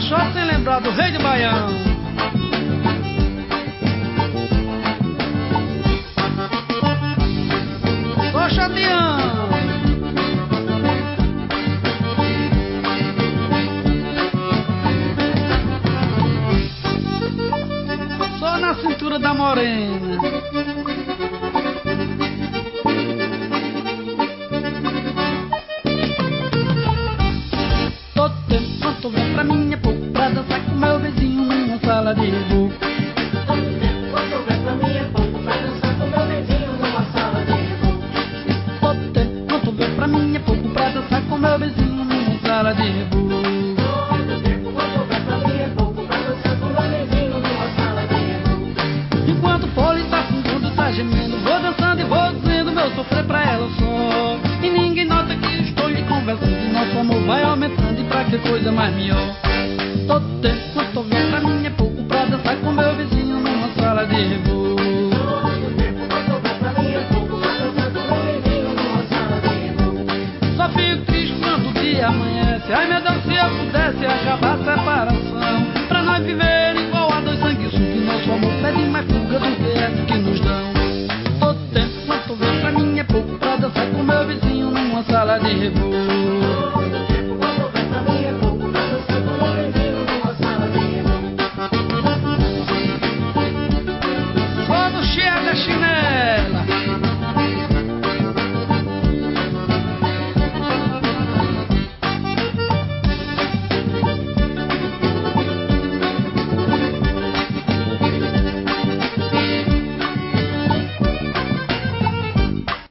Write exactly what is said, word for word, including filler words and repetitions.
shot sem lembrar do rei de Baião. Só chateando. Só na cintura da morena. Todo tempo quanto vem pra mim é pouco pra dançar com meu vizinho numa sala de reboco. Todo tempo quanto vem pra mim é pouco pra dançar com meu vizinho numa sala de reboco. Todo tempo quanto vem pra mim é pouco pra dançar com meu vizinho numa sala de reboco. Todo tempo quanto vem pra mim é pouco pra dançar com meu vizinho numa sala de reboco. Enquanto o fole tá fundo, tá gemendo, vou dançando e vou dizendo meu sofrer pra ela só. E ninguém nota que estou lhe conversando e nosso amor vai aumentando e pra que coisa mais melhor. Todo tempo quanto vem pra mim é pouco pra dançar com meu vizinho numa sala de reboco. Todo tempo quanto vem pra mim é pouco pra dançar com meu vizinho numa sala de reboco. Só fico triste quando o dia amanhece. Ai meu Deus, se eu pudesse acabar a separação, pra nós viver igual a dois sanguessugas, que nosso amor pede mais fuga do que essa que nos dão. Todo tempo quanto vem pra mim é pouco pra dançar com meu vizinho numa sala de reboco.